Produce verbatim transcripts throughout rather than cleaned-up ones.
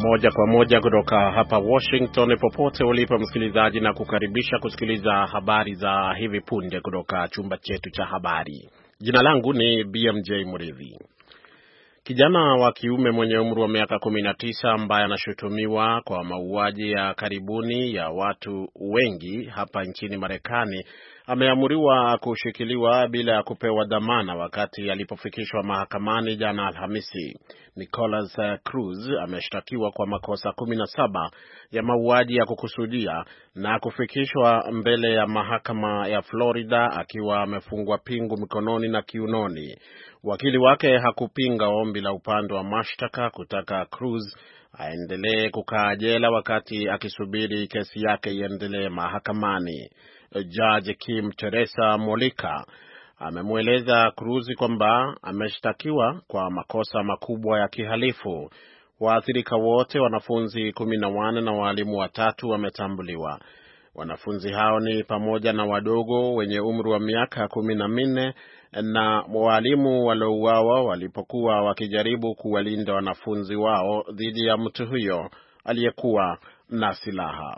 Moja kwa moja kutoka hapa Washington, popote ulipo msikilizaji, na kukaribisha kusikiliza habari za hivi punde kutoka chumba chetu cha habari. Jina langu ni B M J Muridhi. Kijana wa kiume mwenye umri wa miaka kumi na tisa ambaye anashutumiwa kwa mauaji ya karibuni ya watu wengi hapa nchini Marekani ameamuriwa kushikiliwa bila ya kupewa dhamana wakati alipofikishwa mahakamani jana Alhamisi. Nicholas Cruz ameshtakiwa kwa makosa kumi na saba ya mauaji ya kukusudia na kufikishwa mbele ya mahakama ya Florida akiwa amefungwa pingu mikononi na kiunoni. Wakili wake hakupinga ombi la upande wa mashtaka kutaka Cruz aendelee kukaa jela wakati akisubiri kesi yake iendelee mahakamani. Judge Kim Teresa Molika amemweleza Cruz kwamba ameshtakiwa kwa makosa makubwa ya kihalifu. Waathirika wote, wanafunzi kumi na wanne na walimu watatu, wametambuliwa. Wanafunzi hao ni pamoja na wadogo wenye umri wa miaka kumi na minne na walimu waliouawa walipokuwa wakijaribu kuwalinda wanafunzi wao dhidi ya mtu huyo aliyekuwa na silaha.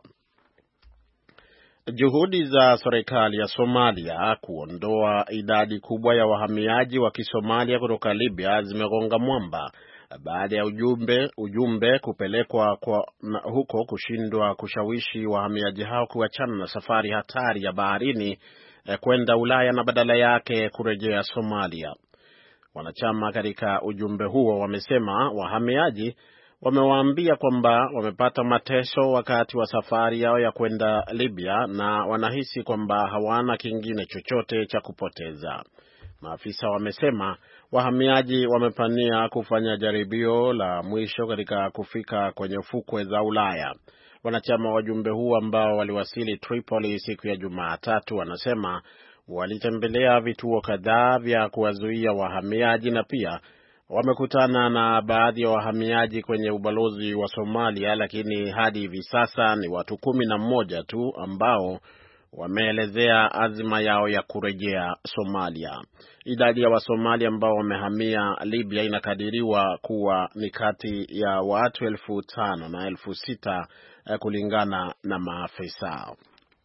Juhudi za serikali ya Somalia kuondoa idadi kubwa ya wahamiaji wa Kisomalia kutoka Libya zimegonga mwamba baada ya ujumbe ujumbe kupelekwa kwa huko kushindwa kushawishi wahamiaji hao kuachana na safari hatari ya baharini eh, kwenda Ulaya na badala yake kurejea Somalia. Wanachama katika ujumbe huo wamesema wahamiaji wamewaambia kwamba wamepata mateso wakati wa safari yao ya kwenda Libya na wanahisi kwamba hawana kingine chochote cha kupoteza. Maafisa wamesema wahamiaji wamepania kufanya jaribio la mwisho katika kufika kwenye fukwe za Ulaya. Wanachama wa ujumbe huu ambao waliwasili Tripoli siku ya Jumatatu wanasema walitembelea vituo kadhaa vya kuwazuia wahamiaji na pia wamekutana na baadhi ya wahamiaji kwenye ubalozi wa Somalia, lakini hadi hivi sasa ni watu kumi na mmoja tu ambao wameelezea azma yao ya kurejea Somalia. Idadi ya Wasomalia ambao wamehamia Libya inakadiriwa kuwa ni kati ya watu elfu tano na elfu sita kulingana na maafisa.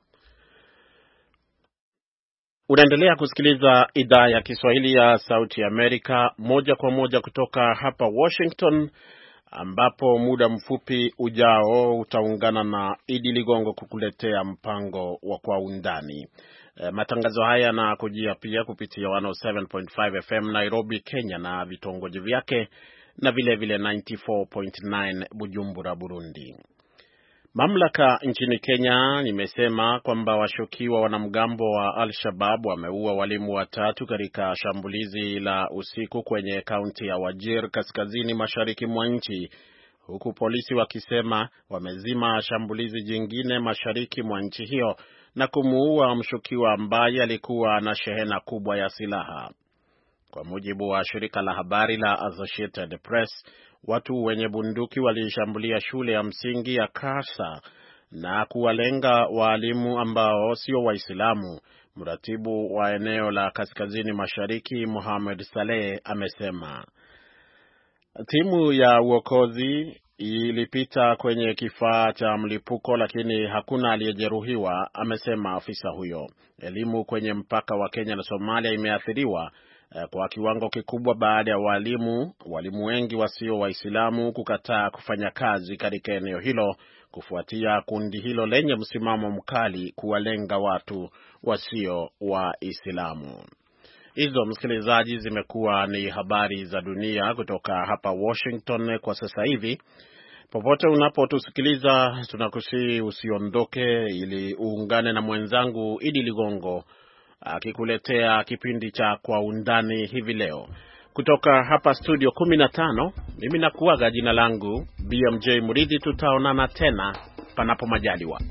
Unaendelea kusikiliza idhaa ya Kiswahili ya Sauti ya Amerika moja kwa moja kutoka hapa Washington, ambapo muda mfupi ujao utaungana na Idi Ligongo kukuletea mpango wa Kwa Undani. E, matangazo haya yanakujia pia kupitia one oh seven point five F M Nairobi, Kenya na vitongoji vyake, na vile vile ninety-four point nine Bujumbura, Burundi. Mamlaka nchini Kenya imesema kwamba washukiwa wanamgambo wa Al-Shabaab wameua walimu watatu katika shambulizi la usiku kwenye kaunti ya Wajir kaskazini mashariki mwa nchi, huku polisi wakisema wamezima shambulizi jingine mashariki mwa nchi hiyo na kumuua mshukiwa ambaye alikuwa na shehena kubwa ya silaha. Kwa mujibu wa shirika la habari la Associated Press, watu wenye bunduki walishambulia shule ya msingi ya Kasa na kuwalenga walimu ambao sio Waislamu. Mratibu wa eneo la kaskazini mashariki Mohamed Saleh amesema timu ya uokozi ilipita kwenye kifaa cha mlipuko lakini hakuna aliyejeruhiwa, amesema afisa huyo. Elimu kwenye mpaka wa Kenya na Somalia imeathiriwa kwa kiwango kikubwa baada ya walimu walimu wengi wasio Waislamu kukataa kufanya kazi katika eneo hilo kufuatia kundi hilo lenye msimamo mkali kuwalenga watu wasio Waislamu. Hizo, msikilizaji, zimekuwa ni habari za dunia kutoka hapa Washington kwa sasa hivi. Popote unapotusikiliza, tunakusihi usiondoke ili uungane na mwenzangu Idi Ligongo akikuletea kipindi cha Kwa Undani hivi leo. Kutoka hapa studio kumi na tano, mimi nakuaga, jina langu B M J Muridhi. Tutaonana tena panapo majaliwa.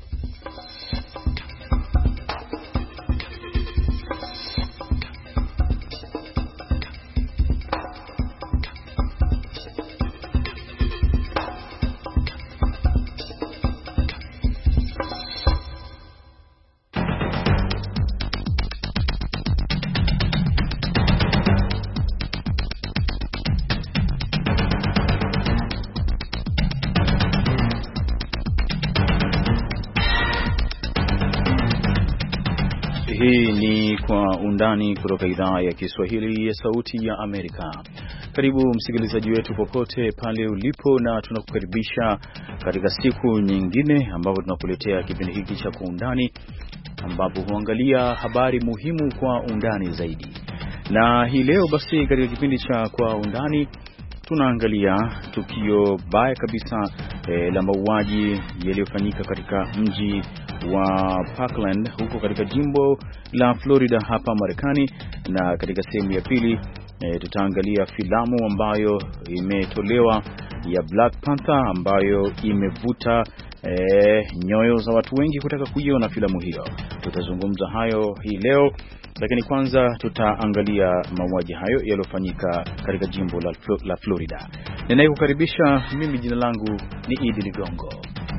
Kwa Undani kutoka idhaa ya Kiswahili ya Sauti ya Amerika. Karibu msikilizaji wetu popote pale ulipo, na tunakukaribisha katika siku nyingine ambapo tunakuletea kipindi hiki cha Kwa Undani, ambapo huangalia habari muhimu kwa undani zaidi. Na hii leo basi katika kipindi cha Kwa Undani tunaangalia tukio baya kabisa eh, la mauaji yaliyofanyika katika mji wa Parkland huko katika jimbo la Florida hapa Marekani, na katika sehemu ya pili e, tutaangalia filamu ambayo imetolewa ya Black Panther ambayo imevuta e, nyoyo za watu wengi kutaka kuiona filamu hiyo. Tutazungumza hayo hii leo, lakini kwanza tutaangalia mauaji hayo yaliyofanyika katika jimbo la, la Florida. Ninayekukaribisha mimi, jina langu ni Idi Ligongo.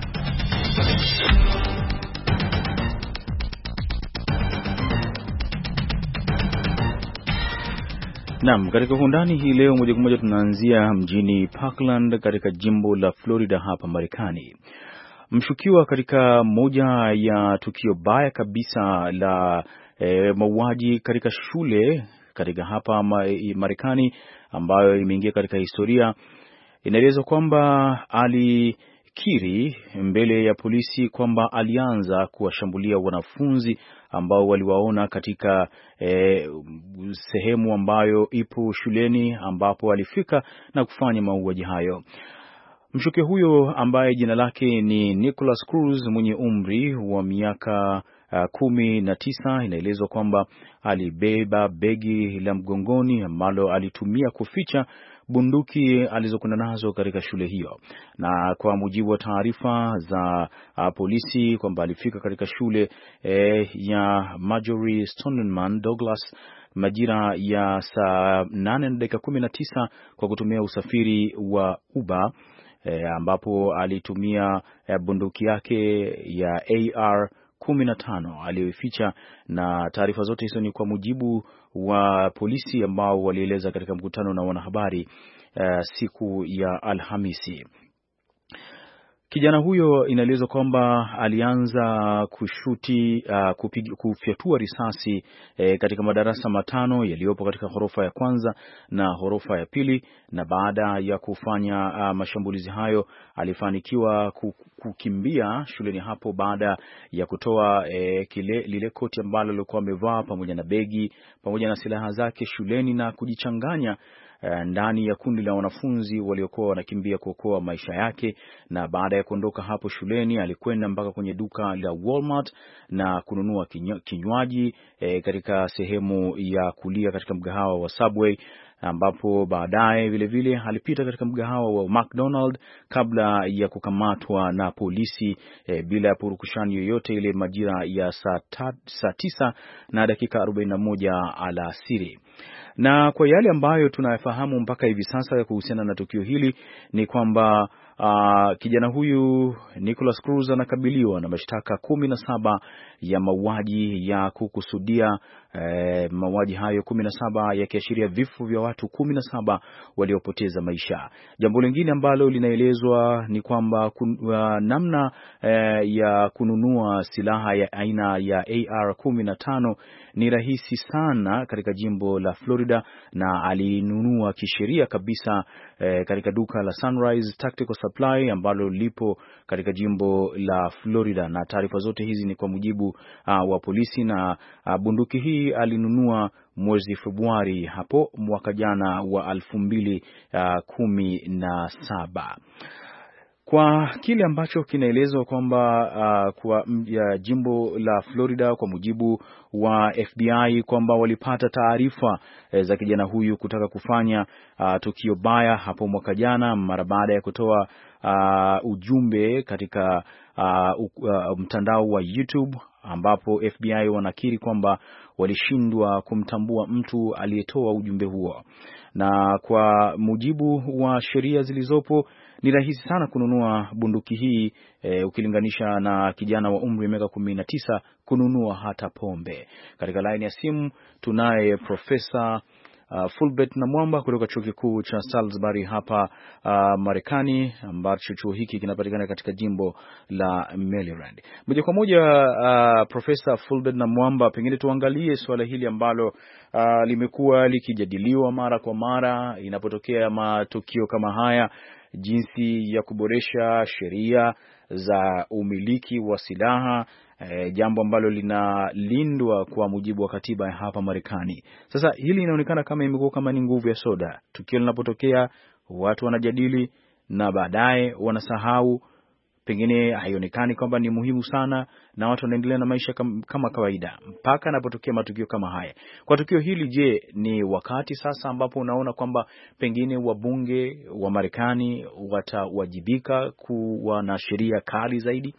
Naam, katika Undani hii leo moja kwa moja tunaanzia mjini Parkland katika jimbo la Florida hapa Marekani. Mshukiwa katika moja ya tukio baya kabisa la e, mauaji katika shule katika hapa Marekani ambayo imeingia katika historia, inaelezwa kwamba alikiri mbele ya polisi kwamba alianza kuwashambulia wanafunzi ambao waliwaona katika eh, sehemu ambayo ipo shuleni ambapo alifika na kufanya mauaji hayo. Mshukiwa huyo ambaye jina lake ni Nikolas Cruz mwenye umri wa miaka uh, kumi na tisa, inaelezwa kwamba alibeba begi la mgongoni ambalo alitumia kuficha bunduki alizokuwa nazo katika shule hiyo. Na kwa mujibu wa taarifa za uh, polisi kwamba alifika katika shule eh, ya Marjory Stoneman Douglas majira ya saa nane na dakika kumi na tisa kwa kutumia usafiri wa Uber, eh, ambapo alitumia eh, bunduki yake ya A R kumi na tano aliyoificha. Na taarifa zote hizo ni kwa mujibu wa polisi ambao walieleza katika mkutano na wanahabari uh, siku ya Alhamisi. Kijana huyo inaelezwa kwamba alianza kushuti uh, kupig, kufyatua risasi eh, katika madarasa matano yaliyopo katika ghorofa ya kwanza na ghorofa ya pili, na baada ya kufanya uh, mashambulizi hayo alifanikiwa kukimbia shuleni hapo baada ya kutoa eh, kile lile koti ambalo alikuwa amevaa pamoja na begi pamoja na silaha zake shuleni na kujichanganya ndani ya kundi la wanafunzi waliokuwa wanakimbia kuokoa maisha yake. Na baada ya kuondoka hapo shuleni alikwenda mpaka kwenye duka la Walmart na kununua kinywaji e, katika sehemu ya kulia katika mgahawa wa Subway, ambapo baadaye vile vile alipita katika mgahawa wa McDonald kabla ya kukamatwa na polisi e, bila ya purukushani yoyote ile majira ya saa, ta, saa tisa na dakika arobaini na moja alasiri. Na kwa yale ambayo tunayafahamu mpaka hivi sasa kuhusiana na tukio hili ni kwamba uh, kijana huyu Nikolas Cruz anakabiliwa na mashtaka kumi na saba ya mauaji ya kukusudia, eh, mauaji hayo kumi na saba yakiashiria vifo vya watu kumi na saba waliopoteza maisha. Jambo lingine ambalo linaelezwa ni kwamba kun, uh, namna eh, ya kununua silaha ya aina ya A R kumi na tano ni rahisi sana katika jimbo la Florida, na alinunua kisheria kabisa eh, katika duka la Sunrise Tactical Supply ambalo lipo katika jimbo la Florida. Na taarifa zote hizi ni kwa mujibu uh, wa polisi, na uh, bunduki hii alinunua mwezi Februari hapo mwaka jana wa elfu mbili kumi na saba. Kwa kile ambacho kinaelezwa kwamba uh, kwa ya jimbo la Florida kwa mujibu wa F B I kwamba walipata taarifa eh, za kijana huyu kutaka kufanya uh, tukio baya hapo mwaka jana mara baada ya kutoa uh, ujumbe katika uh, uh, mtandao wa YouTube, ambapo F B I wanakiri kwamba walishindwa kumtambua mtu aliyetoa ujumbe huo. Na kwa mujibu wa sheria zilizopo ni rahisi sana kununua bunduki hii e, ukilinganisha na kijana wa umri wa miaka kumi na tisa kununua hata pombe. Katika line ya simu tunaye Profesa uh, Fulbert Namwamba kutoka chuo kikuu cha Salisbury hapa uh, Marekani, ambacho chuo hiki kinapatikana katika jimbo la Maryland. Moja kwa moja, uh, Profesa Fulbert Namwamba, pengine tuangalie suala hili ambalo uh, limekuwa likijadiliwa mara kwa mara inapotokea matukio kama haya, jinsi ya kuboresha sheria za umiliki wa silaha, E, jambo ambalo linalindwa kwa mujibu wa katiba ya hapa Marekani. Sasa hili inaonekana kama imekuwa kama ni nguvu ya soda. Tukio linapotokea watu wanajadili na baadaye wanasahau, pengine haionekani kwamba ni muhimu sana na watu wanaendelea na maisha kama, kama kawaida mpaka yanapotokea matukio kama haya. Kwa tukio hili, je, ni wakati sasa ambapo unaona kwamba pengine wabunge wa Marekani watawajibika kuwa na sheria kali zaidi?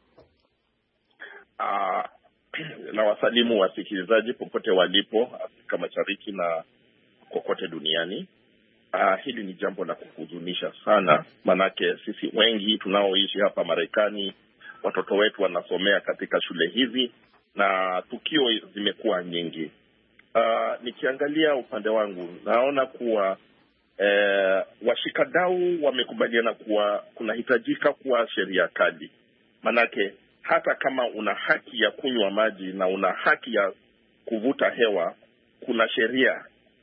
Uh, na wasalimu wasikilizaji popote walipo Afrika Mashariki na kokote duniani. Uh, hili ni jambo la kuhuzunisha sana, manake sisi wengi tunaoishi hapa Marekani, watoto wetu wanasomea katika shule hizi na tukio zimekuwa nyingi. Uh, nikiangalia upande wangu naona kuwa eh, washikadau wamekubaliana kuwa kunahitajika kuwa sheria kali, manake hata kama una haki ya kunywa maji na una haki ya kuvuta hewa, kuna sheria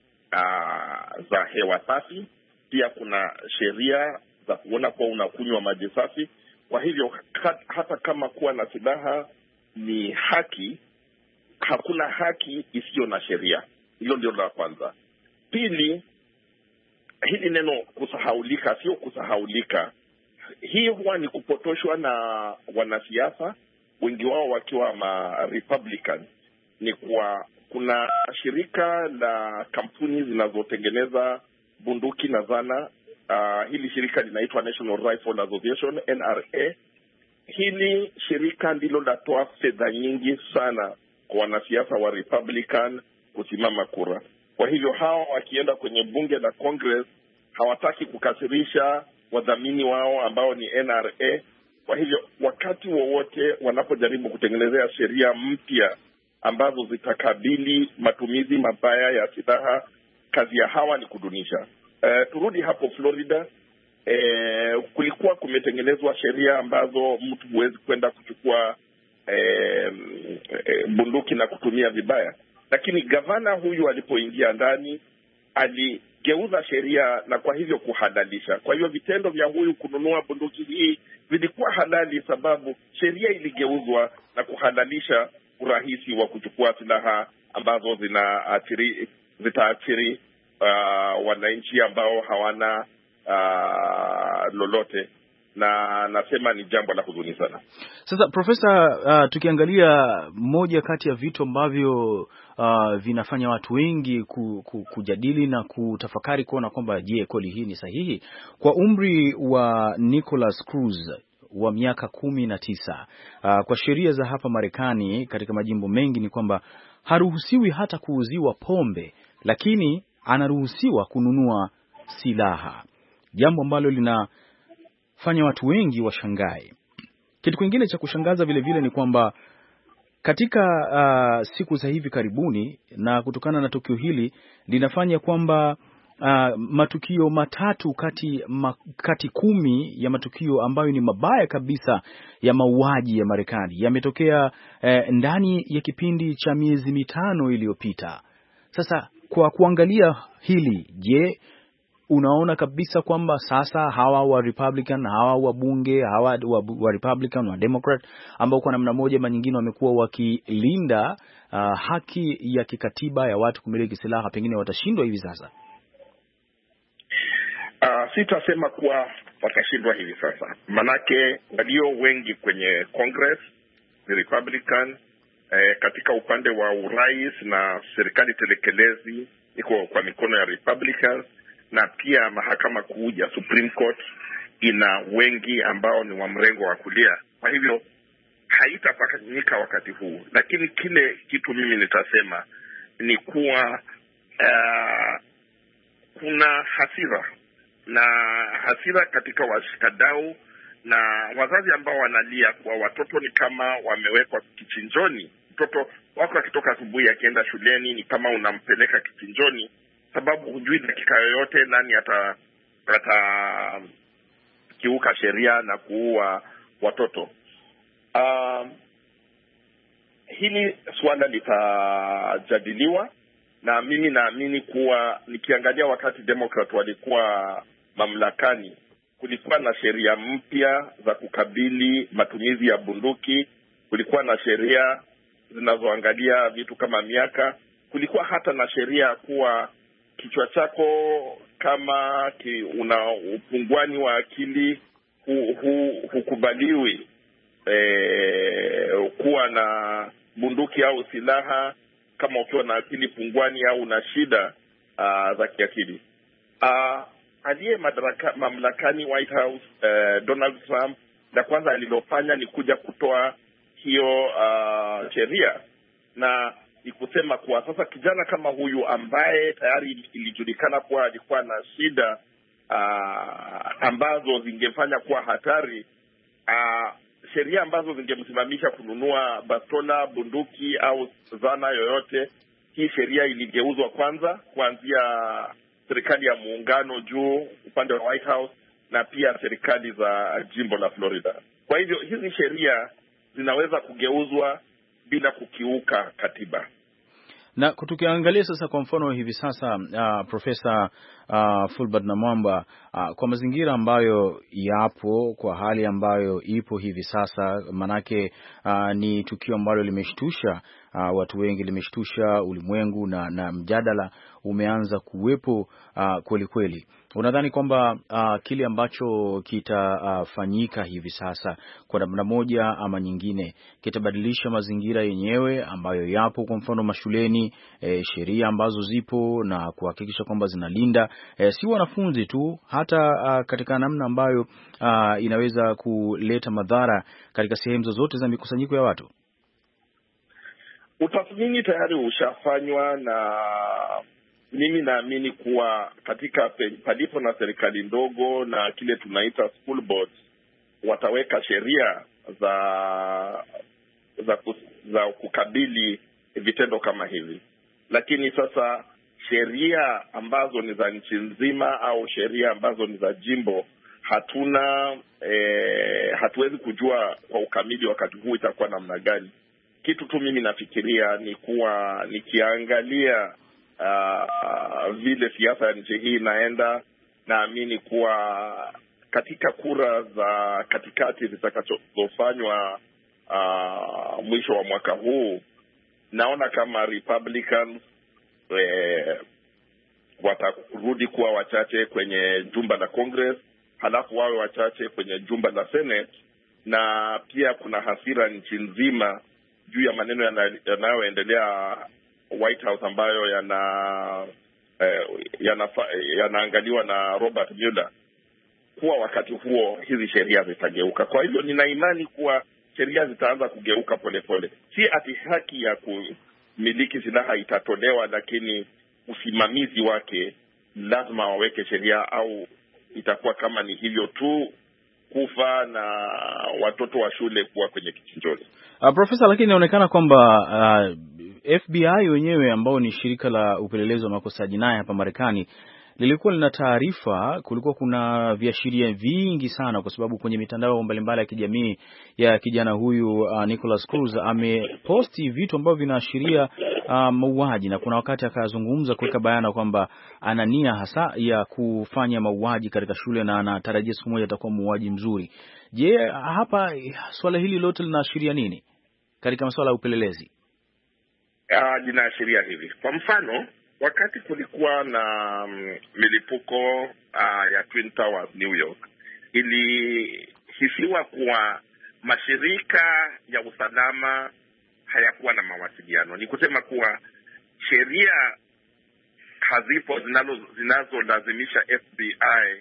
uh, za hewa safi. Pia kuna sheria za kuona kuwa unakunywa maji safi. Kwa hivyo hata kama kuwa na silaha ni haki, hakuna haki isiyo na sheria. Hilo ndio la kwanza. Pili, hili neno kusahaulika sio kusahaulika. Hii huwa ni kupotoshwa na wanasiasa, wengi wao wakiwa ma Republican. Ni kwa kuna shirika la kampuni zinazotengeneza bunduki na zana. Uh, hili shirika linaitwa National Rifle Association, N R A. Hili shirika ndilo latoa fedha nyingi sana kwa wanasiasa wa Republican kusimama kura. Kwa hivyo hao wakienda kwenye bunge la Congress hawataki kukasirisha wadhamini wao ambao ni N R A. Kwa hivyo wakati wowote wanapojaribu kutengenezea sheria mpya ambazo zitakabili matumizi mabaya ya silaha, kazi ya hawa ni kudunisha. Uh, turudi hapo Florida. Uh, kulikuwa kumetengenezwa sheria ambazo mtu huwezi kwenda kuchukua uh, uh, bunduki na kutumia vibaya. Lakini gavana huyu alipoingia ndani aligeuza sheria na kwa hivyo kuhalalisha. Kwa hivyo vitendo vya huyu kununua bunduki hii vilikuwa halali, sababu sheria iligeuzwa na kuhalalisha urahisi wa kuchukua silaha ambazo zinaathiri zitaathiri uh, wananchi ambao hawana uh, lolote. Na nasema ni jambo la huzuni sana. Sasa Profesa, uh, tukiangalia moja kati ya vitu ambavyo uh, vinafanya watu wengi ku, ku, kujadili na kutafakari kuona kwamba je, kweli hii ni sahihi, kwa umri wa Nicholas Cruz wa miaka kumi na tisa, uh, kwa sheria za hapa Marekani katika majimbo mengi ni kwamba haruhusiwi hata kuuziwa pombe, lakini anaruhusiwa kununua silaha, jambo ambalo lina fanya watu wengi washangae. Kitu kingine cha kushangaza vile vile ni kwamba katika uh, siku za hivi karibuni, na kutokana na tukio hili linafanya kwamba uh, matukio matatu kati, ma, kati kumi ya matukio ambayo ni mabaya kabisa ya mauaji ya Marekani yametokea uh, ndani ya kipindi cha miezi mitano iliyopita. Sasa kwa kuangalia hili, je, unaona kabisa kwamba sasa hawa wa Republican, hawa wa bunge, hawa wa, wa Republican, wa Democrat ambao kwa namna moja ama nyingine wamekuwa wakilinda uh, haki ya kikatiba ya watu kumiliki silaha, pengine watashindwa hivi sasa? Uh, sitasema kuwa watashindwa hivi sasa. Manake walio wengi kwenye Congress ni Republican. Eh, katika upande wa urais na serikali telekelezi iko kwa mikono ya Republicans, na pia mahakama kuu ya Supreme Court ina wengi ambao ni wa mrengo wa kulia. Kwa hivyo haitafanyika wakati huu. Lakini kile kitu mimi nitasema ni kuwa uh, kuna hasira na hasira katika washikadau na wazazi ambao wanalia kwa watoto ni kama wamewekwa kichinjoni. Mtoto wako akitoka asubuhi akienda shuleni ni kama unampeleka kichinjoni, sababu hujui dakika yoyote nani ata ata kiuka sheria na kuua watoto. Uh, hili swala litajadiliwa, na mimi naamini kuwa nikiangalia wakati Democrat walikuwa mamlakani, kulikuwa na sheria mpya za kukabili matumizi ya bunduki, kulikuwa na sheria zinazoangalia vitu kama miaka, kulikuwa hata na sheria kuwa kichwa chako kama ki una upungwani wa akili hu, hu, hukubaliwi e, kuwa na bunduki au silaha kama ukiwa na akili pungwani au una shida uh, za kiakili. Uh, aliye madaraka mamlakani White House uh, Donald Trump, la kwanza alilofanya ni kuja kutoa hiyo uh, sheria, na ni kusema kuwa sasa kijana kama huyu ambaye tayari ilijulikana kuwa alikuwa na shida uh, ambazo zingefanya kuwa hatari, uh, sheria ambazo zingemsimamisha kununua bastola, bunduki au zana yoyote, hii sheria iligeuzwa kwanza kuanzia serikali ya muungano juu upande wa White House na pia serikali za jimbo la Florida. Kwa hivyo hizi sheria zinaweza kugeuzwa bila kukiuka katiba. Na tukiangalia sasa kwa mfano hivi sasa uh, Profesa uh, Fulbert Namwamba, uh, kwa mazingira ambayo yapo, kwa hali ambayo ipo hivi sasa, manake uh, ni tukio ambalo limeshtusha uh, watu wengi, limeshtusha ulimwengu na, na mjadala umeanza kuwepo uh, kweli kweli. Unadhani kwamba uh, kile ambacho kitafanyika uh, hivi sasa kwa namna moja ama nyingine kitabadilisha mazingira yenyewe ambayo yapo, kwa mfano mashuleni, e, sheria ambazo zipo na kuhakikisha kwamba zinalinda e, si wanafunzi tu, hata uh, katika namna ambayo uh, inaweza kuleta madhara katika sehemu zozote za mikusanyiko ya watu? Utathmini tayari ushafanywa, na mimi naamini kuwa katika palipo na serikali ndogo na kile tunaita school boards, wataweka sheria za za, za kukabili vitendo kama hivi. Lakini sasa sheria ambazo ni za nchi nzima au sheria ambazo ni za jimbo, hatuna e, hatuwezi kujua kwa ukamili wakati huu itakuwa namna gani. Kitu tu mimi nafikiria ni kuwa nikiangalia uh, uh, vile siasa ya nchi hii inaenda, naamini kuwa katika kura za katikati zitakazofanywa uh, mwisho wa mwaka huu, naona kama Republicans eh, watarudi kuwa wachache kwenye jumba la Congress, halafu wawe wachache kwenye jumba la Senate, na pia kuna hasira nchi nzima juu ya maneno yanayoendelea White House ambayo yana eh, yanaangaliwa yana na Robert Mueller, kuwa wakati huo hizi sheria zitageuka. Kwa hivyo nina imani kuwa sheria zitaanza kugeuka polepole. Si ati haki ya kumiliki silaha itatolewa, lakini usimamizi wake lazima waweke sheria, au itakuwa kama ni hivyo tu, kufa na watoto wa shule kuwa kwenye kichinjoni. Uh, Profesa, lakini inaonekana kwamba uh, F B I wenyewe ambao ni shirika la upelelezi wa makosa ya jinai hapa Marekani lilikuwa lina taarifa, kulikuwa kuna viashiria vingi sana, kwa sababu kwenye mitandao mbalimbali ya kijamii ya kijana huyu uh, Nicholas Cruz ameposti vitu ambavyo vinaashiria uh, mauaji, na kuna wakati akazungumza kuweka bayana kwamba ana nia hasa ya kufanya mauaji katika shule na anatarajia siku moja atakuwa muuaji mzuri. Je, hapa swala hili lote linaashiria nini katika masuala ya upelelezi? Uh, linaashiria hivi. Kwa mfano, wakati kulikuwa na um, milipuko uh, ya Twin Towers New York, ilihisiwa kuwa mashirika ya usalama hayakuwa na mawasiliano. Ni kusema kuwa sheria hazipo zinazolazimisha F B I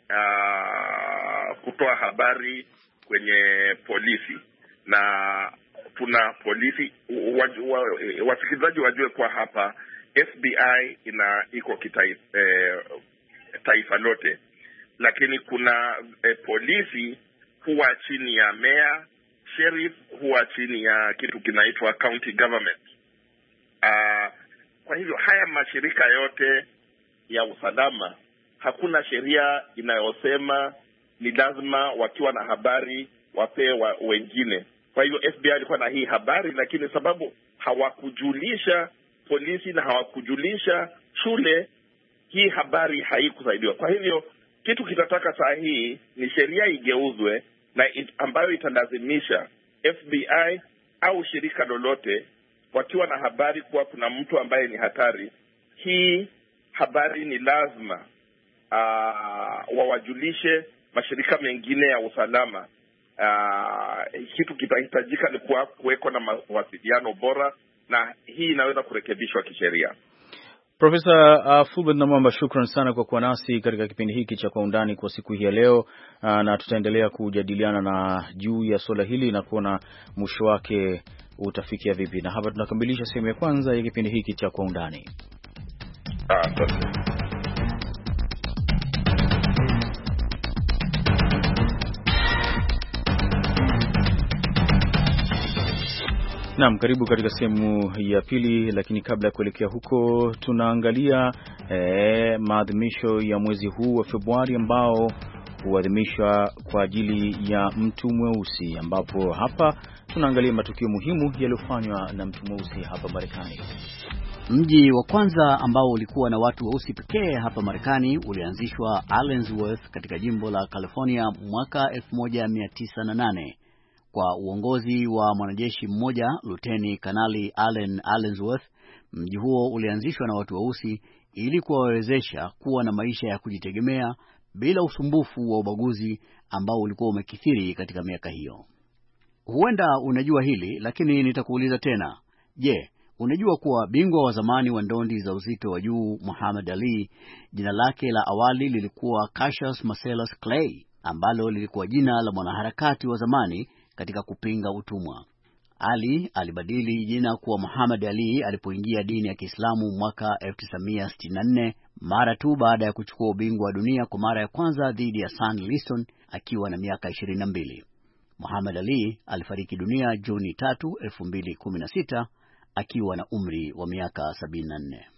uh, kutoa habari kwenye polisi, na tuna polisi wasikilizaji wajue kwa hapa F B I ina iko kitaifa eh, taifa lote, lakini kuna eh, polisi huwa chini ya mayor, sheriff huwa chini ya kitu kinaitwa county government. Uh, kwa hivyo haya mashirika yote ya usalama hakuna sheria inayosema ni lazima wakiwa na habari wapee wa wengine. Kwa hivyo F B I ilikuwa na hii habari, lakini sababu hawakujulisha polisi na hawakujulisha shule, hii habari haikusaidiwa. Kwa hivyo kitu kitataka saa hii ni sheria igeuzwe na it, ambayo italazimisha F B I au shirika lolote wakiwa na habari kuwa kuna mtu ambaye ni hatari, hii habari ni lazima uh, wawajulishe mashirika mengine ya usalama. Uh, kitu kitahitajika ni kuwa kuweko na mawasiliano bora, na hii inaweza kurekebishwa kisheria. Profesa uh, Fulbert Namwamba, shukran sana kwa kuwa nasi katika kipindi hiki cha Kwa Undani kwa siku hii ya leo, uh, na tutaendelea kujadiliana na juu ya swala hili na kuona mwisho wake utafikia vipi. Na hapa tunakamilisha sehemu ya kwanza ya kipindi hiki cha Kwa Undani. Asante. Naam, karibu katika sehemu ya pili, lakini kabla ya kuelekea huko tunaangalia eh, maadhimisho ya mwezi huu wa Februari ambao huadhimishwa kwa ajili ya mtu mweusi, ambapo hapa tunaangalia matukio muhimu yaliyofanywa na mtu mweusi hapa Marekani. Mji wa kwanza ambao ulikuwa na watu weusi pekee hapa Marekani ulianzishwa Allensworth katika jimbo la California mwaka elfu moja mia tisa na nane. Kwa uongozi wa mwanajeshi mmoja, Luteni Kanali Allen Allensworth, mji huo ulianzishwa na watu weusi ili kuwawezesha kuwa na maisha ya kujitegemea bila usumbufu wa ubaguzi ambao ulikuwa umekithiri katika miaka hiyo. Huenda unajua hili, lakini nitakuuliza tena. Je, unajua kuwa bingwa wa zamani wa ndondi za uzito wa juu Muhammad Ali, jina lake la awali lilikuwa Cassius Marcellus Clay, ambalo lilikuwa jina la mwanaharakati wa zamani katika kupinga utumwa. Ali alibadili jina kuwa Muhammad Ali alipoingia dini ya Kiislamu mwaka elfu tisa mia sitini na nne, mara tu baada ya kuchukua ubingwa wa dunia kwa mara ya kwanza dhidi ya Sonny Liston akiwa na miaka ishirini na mbili. Muhammad Ali alifariki dunia Juni tatu, elfu mbili kumi na sita akiwa na umri wa miaka sabini na nne.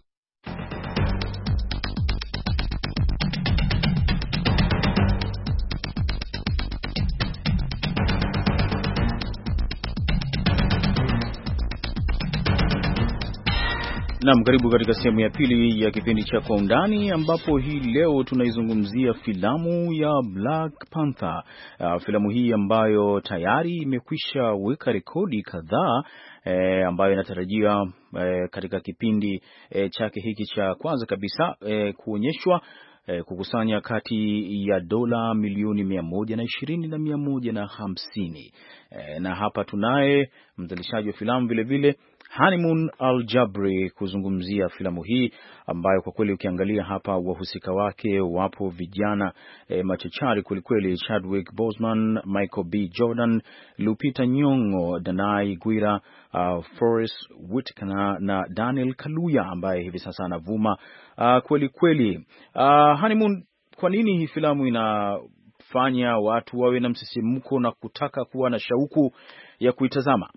Naam, karibu katika sehemu ya pili ya kipindi cha Kwa Undani, ambapo hii leo tunaizungumzia filamu ya Black Panther. Uh, filamu hii ambayo tayari imekwisha weka rekodi kadhaa E, ambayo inatarajiwa e, katika kipindi e, chake hiki cha kwanza kabisa e, kuonyeshwa e, kukusanya kati ya dola milioni mia moja na ishirini na mia moja na hamsini. E, na hapa tunaye mzalishaji wa filamu vile vile Hanimun Al-Jabri kuzungumzia filamu hii ambayo kwa kweli ukiangalia hapa wahusika wake wapo vijana e, machachari kwelikweli: Chadwick Boseman, Michael B. Jordan, Lupita Nyong'o, Danai Gurira, uh, Forest Whitaker na Daniel Kaluuya ambaye hivi sasa anavuma uh, kweli kweli. Uh, Hanimun, kwa nini hii filamu inafanya watu wawe na msisimko na kutaka kuwa na shauku ya kuitazama?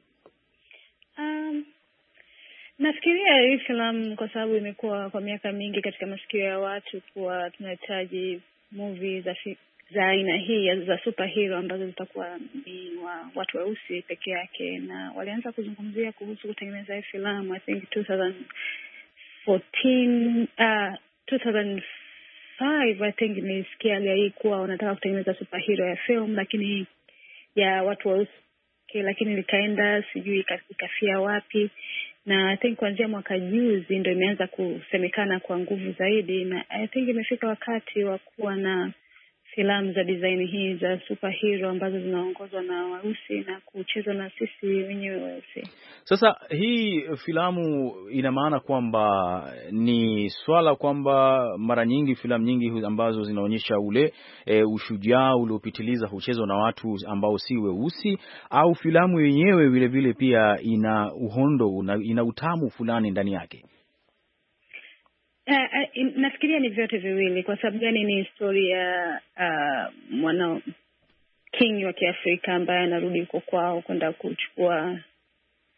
Nafikiria hii filamu kwa sababu imekuwa kwa miaka mingi katika masikio ya watu kuwa tunahitaji movie za za aina hii za superhero ambazo zitakuwa ni wa watu weusi peke yake, na walianza kuzungumzia kuhusu kutengeneza hii filamu I think twenty fourteen uh two thousand five I think nilisikia hii kuwa wanataka kutengeneza superhero ya film lakini ya watu weusi, lakini likaenda sijui ikafia wapi, na I think kuanzia mwaka juzi ndio imeanza kusemekana kwa nguvu zaidi, na I think imefika wakati wa kuwa na filamu za design hii za superhero ambazo zinaongozwa na weusi na kuchezwa na sisi wenyewe weusi. Sasa hii filamu ina maana kwamba ni swala kwamba mara nyingi filamu nyingi ambazo zinaonyesha ule e, ushujaa uliopitiliza huchezwa na watu ambao si weusi, au filamu yenyewe vile vile pia ina uhondo, ina utamu fulani ndani yake? Uh, uh, nafikiria ni vyote viwili. Kwa sababu gani? Ni historia ya uh, mwana king wa Kiafrika ambaye anarudi huko kwao kwenda kuchukua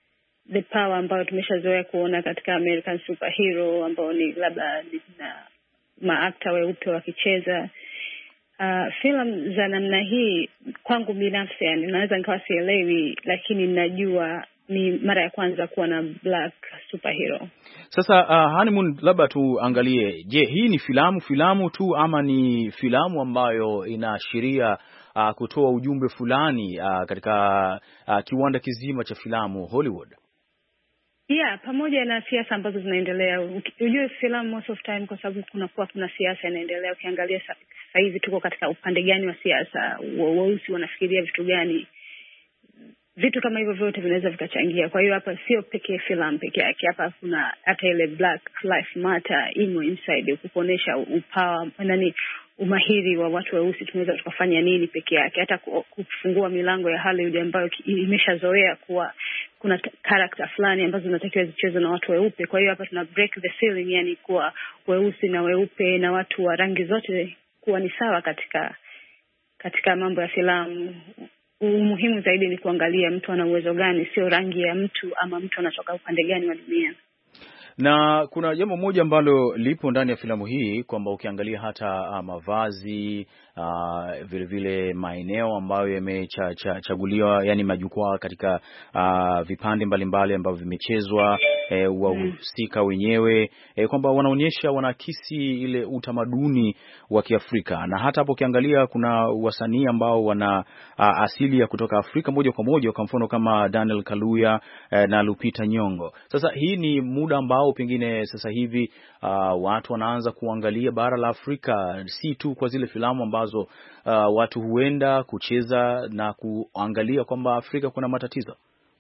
the power ambayo tumeshazoea kuona katika American superhero ambao ni labda na maakta weupe wakicheza. Uh, film za namna hii kwangu binafsi yani naweza nikawa sielewi, lakini najua ni mara ya kwanza kuwa na black superhero. Sasa uh, Honeymoon, labda tuangalie, je, hii ni filamu filamu tu ama ni filamu ambayo inaashiria uh, kutoa ujumbe fulani uh, katika uh, kiwanda kizima cha filamu Hollywood? Yeah, pamoja na siasa ambazo zinaendelea. Unajua filamu most of time kwa sababu kuna kuwa kuna siasa inaendelea. Ukiangalia sasa hivi tuko katika upande gani wa siasa, weusi wanafikiria vitu gani, vitu kama hivyo vyote vinaweza vikachangia. Kwa hiyo hapa sio pekee filamu pekee yake, hapa kuna hata ile Black Lives Matter imo inside kuonesha upower nani umahiri wa watu weusi tunaweza tukafanya nini pekee yake, hata kufungua milango ya Hollywood ambayo imeshazoea kuwa kuna character fulani ambazo zinatakiwa zichezwe na watu weupe. Kwa hiyo hapa tuna break the ceiling, yani kuwa weusi na weupe na watu wa rangi zote kuwa ni sawa katika katika mambo ya filamu. Umuhimu zaidi ni kuangalia mtu ana uwezo gani, sio rangi ya mtu ama mtu anatoka upande gani wa dunia. Na kuna jambo moja ambalo lipo ndani ya filamu hii kwamba ukiangalia hata uh, mavazi uh, vile vile maeneo ambayo yamechaguliwa, yani majukwaa katika uh, vipande mbalimbali ambavyo vimechezwa eh, wahusika mm. wenyewe eh, kwamba wanaonyesha wanaakisi ile utamaduni wa Kiafrika. Na hata hapo ukiangalia kuna wasanii ambao wana uh, asili ya kutoka Afrika moja kwa moja, kwa mfano kama Daniel Kaluuya eh, na Lupita Nyong'o. Sasa hii ni muda ambao pengine sasa hivi uh, watu wanaanza kuangalia bara la Afrika, si tu kwa zile filamu ambazo uh, watu huenda kucheza na kuangalia kwamba Afrika kuna matatizo.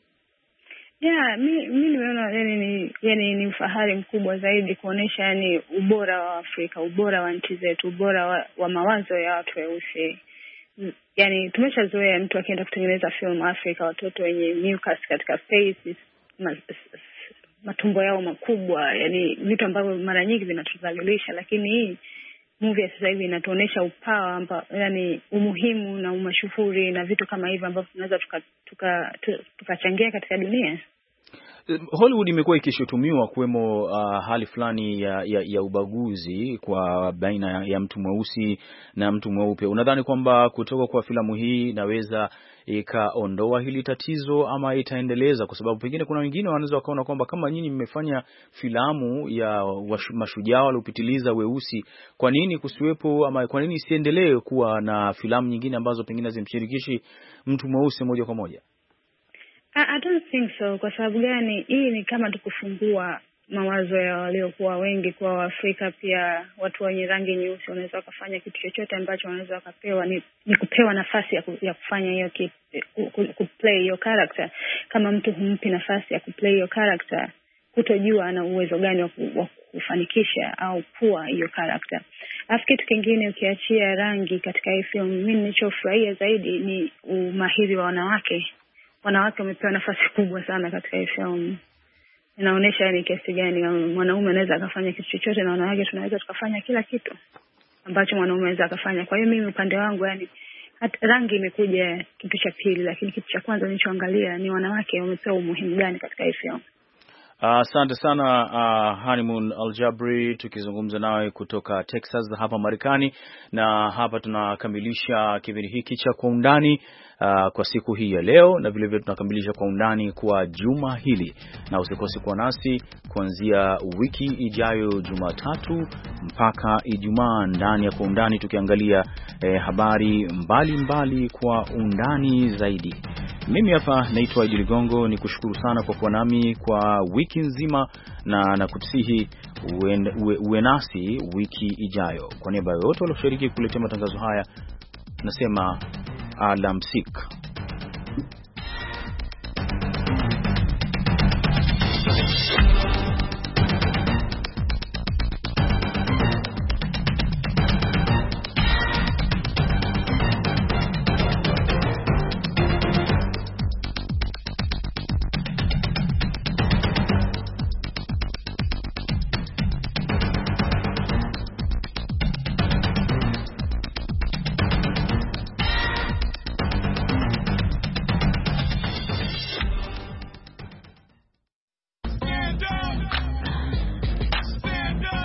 Yeah, mi mimi nimeona yani ni yani ni ufahari mkubwa zaidi kuonesha yani ubora wa Afrika, ubora wa nchi zetu, ubora wa, wa mawazo ya watu weusi. Yani tumeshazoea mtu akienda kutengeneza film Afrika, watoto wenye mucus katika faces, matumbo yao makubwa, yani vitu ambavyo mara nyingi vinatuzalilisha, lakini hii movie ya sasa hivi inatuonesha upawa amba, yani umuhimu na umashuhuri na vitu kama hivyo ambavyo tunaweza tukachangia tuka, tuka katika dunia. Hollywood imekuwa ikishutumiwa kuwemo uh, hali fulani ya, ya, ya ubaguzi kwa baina ya mtu mweusi na mtu mweupe. Unadhani kwamba kutoka kwa filamu hii inaweza ikaondoa hili tatizo ama itaendeleza? Kwa sababu pengine kuna wengine wanaweza wakaona kwamba kama nyinyi mmefanya filamu ya mashujaa waliopitiliza weusi, kwa nini kusiwepo ama kwa nini isiendelee kuwa na filamu nyingine ambazo pengine zimshirikishi mtu mweusi moja kwa moja? I don't think so. Kwa sababu gani? Hii ni kama tukufungua mawazo ya waliokuwa wengi kwa Waafrika, pia watu wenye rangi nyeusi wanaweza kufanya kitu chochote ambacho wanaweza wakapewa, ni, ni kupewa nafasi ya, ku, ya kufanya hiyo kitu, ku, ku play hiyo character. Kama mtu humpi nafasi ya kuplay hiyo character, kutojua ana uwezo gani wa, wa kufanikisha au kuwa hiyo character. Alafu kitu kingine ukiachia rangi katika hii film, mimi nilichofurahia zaidi ni umahiri wa wanawake. Wanawake wamepewa nafasi kubwa sana katika hii film. Inaonyesha ni kiasi gani mwanaume anaweza akafanya kitu chochote na wanawake tunaweza tukafanya kila kitu ambacho mwanaume anaweza akafanya. Kwa hiyo mimi upande wangu yani rangi imekuja kitu cha pili, lakini kitu cha kwanza nilichoangalia ni wanawake wamepewa umuhimu gani katika hii film. Asante uh, sana uh, Honeymoon Aljabri, tukizungumza nawe kutoka Texas hapa Marekani. Na hapa tunakamilisha kipindi hiki cha Kwa Undani uh, kwa siku hii ya leo, na vile vile tunakamilisha Kwa Undani kwa juma hili. Na usikose kuwa nasi kuanzia wiki ijayo Jumatatu mpaka Ijumaa ndani ya Kwa Undani, tukiangalia eh, habari mbali mbali kwa undani zaidi. Mimi hapa naitwa Idi Ligongo, ni kushukuru sana kwa kuwa nami kwa wiki nzima, na nakusihi uwe, uwe, uwe nasi wiki ijayo. Kwa niaba ya wote walioshiriki kuletea matangazo haya, nasema alamsik.